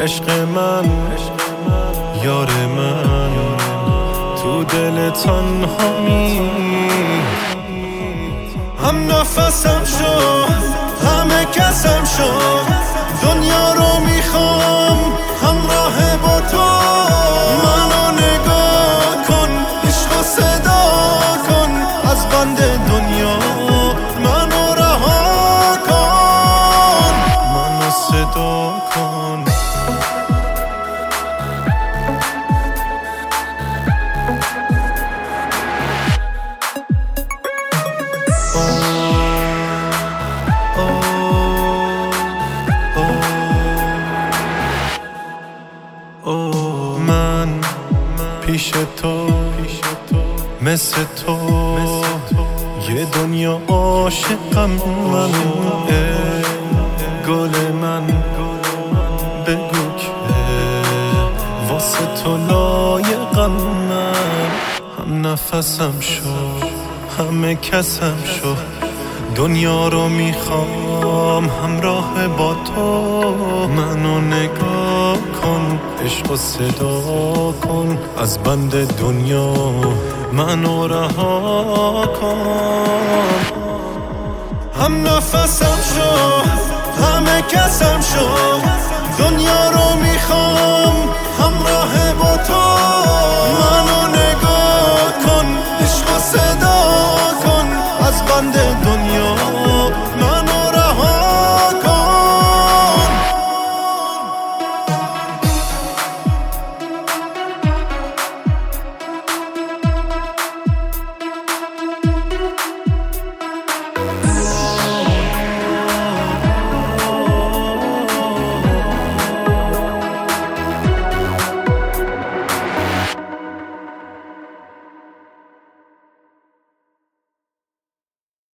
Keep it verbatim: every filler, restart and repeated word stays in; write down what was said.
عشق من یار من تو دل تنهایی هم نفسم شو همه کسم شو دنیا رو میخوام همراه با تو منو نگاه کن عشق و صدا کن از بند دنیا منو رها کن منو صدا کن من پیش تو مثل تو یه دنیا عاشقم من گل من بگو که واسه تو لایقم من هم نفسم شو همه کسم شو دنیا رو میخوام همراه با تو منو نگاه کن عشق و صدا کن از بند دنیا منو رها کن هم نفسم شو همه کسم شو دنیا رو میخوام همراه با تو منو نگاه کن عشق و صدا کن از بند